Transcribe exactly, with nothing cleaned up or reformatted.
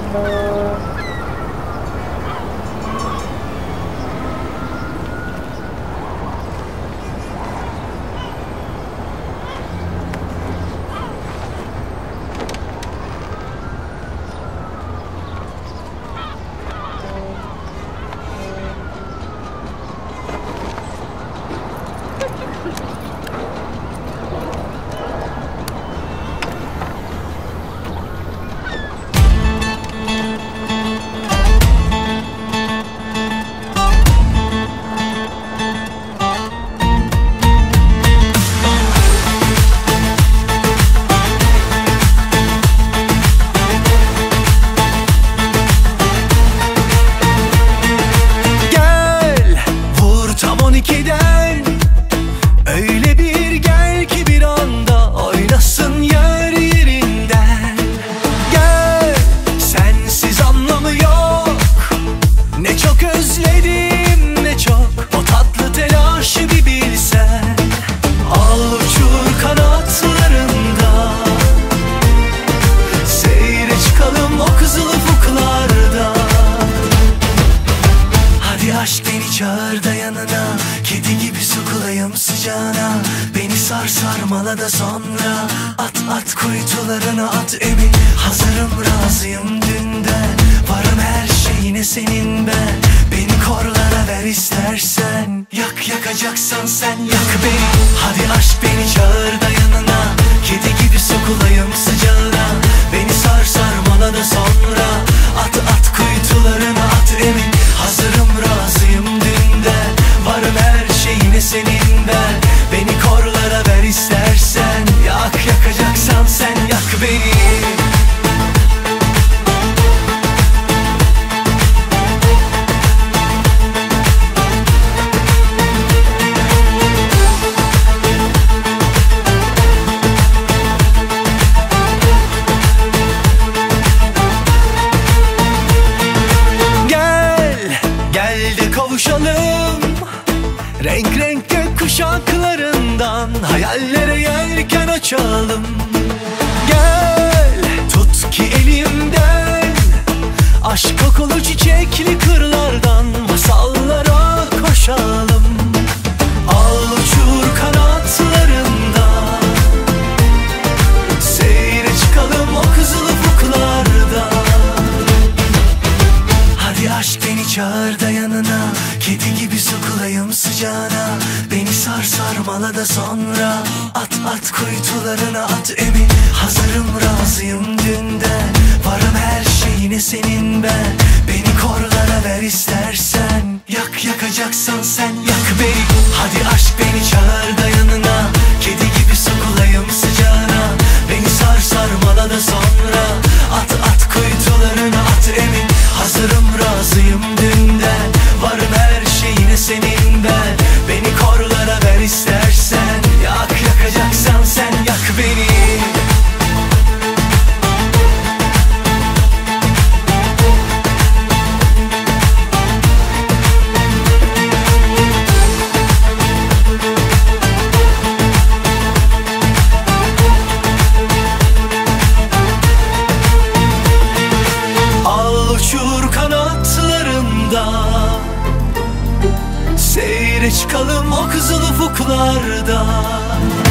Öyle bir gel ki bir anda oynasın yer yerinden. Gel, sensiz anlamı yok. Ne çok özledim, ne çok o tatlı telaşı bir bilsen. Al uçur kanatlarında, seyre çıkalım o kızıl ufuklarda. Hadi aşk beni çağır da yanına, kedi gibi sokulayım sıcağına. Beni sar sarmala da sonra at at kuytularına at emin. Hazırım razıyım dünden, varım her şeyine senin ben. Beni korlara ver istersen, yak yakacaksan sen yak beni. Hadi aşk beni çağır da yanına, kedi gibi sokulayım sıcağına. Beni sar sarmala da sonra at at kuytularına at emin. Hazırım razıyım dünden, varım her şeyine senin ben. Beni korlara ver istersen, yak yakacaksan sen yak beni. Kavuşalım renk renk gök kuşaklarından, hayallere yelken açalım. Gel tut ki elimden, aşk kokulu çiçekli kırlardan masallara koşalım. Al uçur kanatlarında, seyre çıkalım o kızıl ufuklarda. Hadi aşk beni çağır da yanına, kedi gibi sokulayım sıcağına. Beni sar sarmala da sonra at at kuytularına at emin. Hazırım razıyım dünden, varım her şeyine senin ben. Beni korlara ver istersen, yak yakacaksan sen yak beni. Hadi aşk beni çağır da yanına, kedi gibi sokulayım sıcağına. Beni sar sarmala da sonra at at kuytularına at emin. Hazırım razıyım dünden, varım her şeyine senin ben. Beni korlara ver istersen, yak yakacaksan sen yak beni. Al uçur kanatlarında, seyre çıkalım o kızıl ufuklarda.